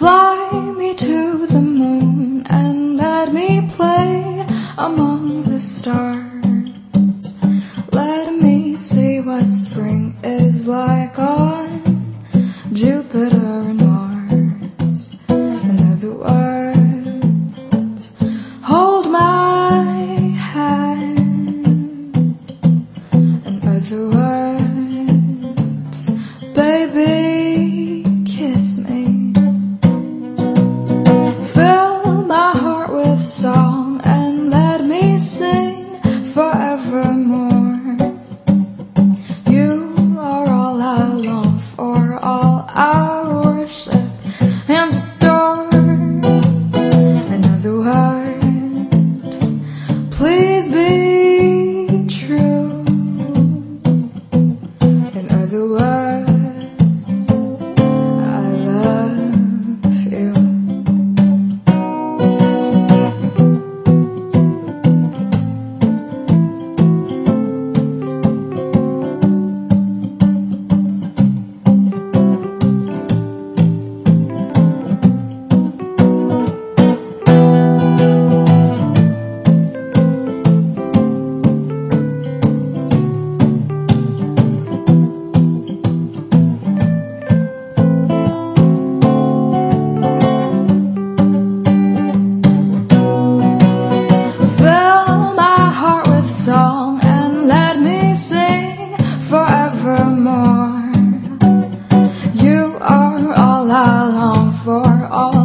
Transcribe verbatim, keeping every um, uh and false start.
Fly me to the moon and let me play among the stars. Let me see what spring is like on Jupiter and Mars. In other words, hold my hand. In other words, baby, kiss me. Fill my heart with song and let me sing forevermore. You are all I long for, all I worship and adore. In other words, please be true. In other words, I love you. Song and let me sing forevermore. You are all I long for, all